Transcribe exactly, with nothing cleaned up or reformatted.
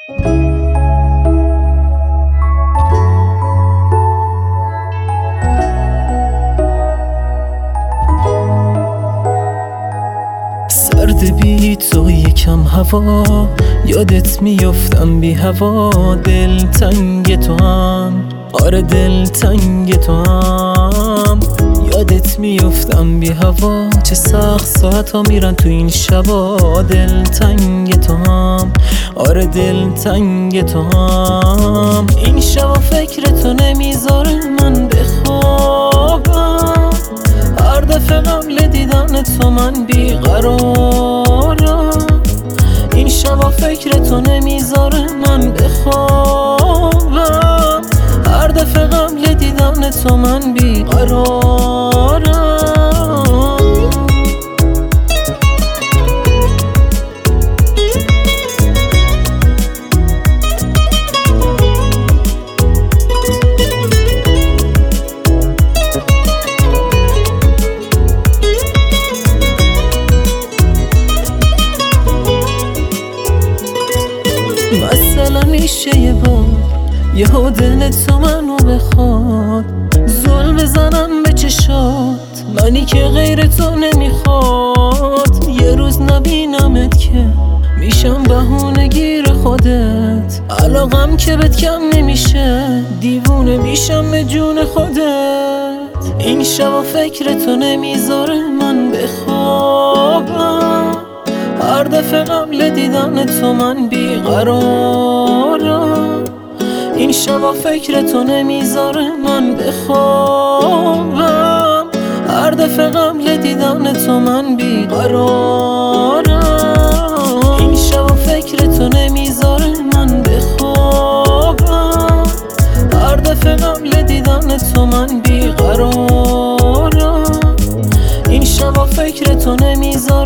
سرد بی تو یکم هوا، یادت میافتم بی هوا. دل تنگ تو هم، آره دل تنگ تو هم. یادت میافتم بی هوا، چه سخت ساعت ها میرن تو این شبا. دل تنگ تو هم، آره دل تنگ تو هم. این شبا فکر تو نمیذاره من بخوابم. هر دفعه قبل دیدن تو من بیقرارم. این شبا فکر تو نمیذاره من بخوابم. هر دفعه قبل دیدن تو من بیقرارم. مثلا میشه یه بار یه دل تو منو بخواد، زل بزنم به چشات، منی که غیر تو نمیخواد. یه روز نبینمت که میشم بهونه گیر خودت. علاقم که بهت کم نمیشه، دیوونه میشم به جون خودت. این شبا فکر تو نمیذاره من بخوابم. هر دفعه قبل دیدن تو من بیقرارم. این شبا فکر تو نمیذاره من بخوابم. هر دفعه قبل دیدن تو من بیقرارم. این شبا فکر تو نمیذاره من بخوابم. هر دفعه قبل دیدن تو من بیقرارم. این شبا فکر تو نمیذاره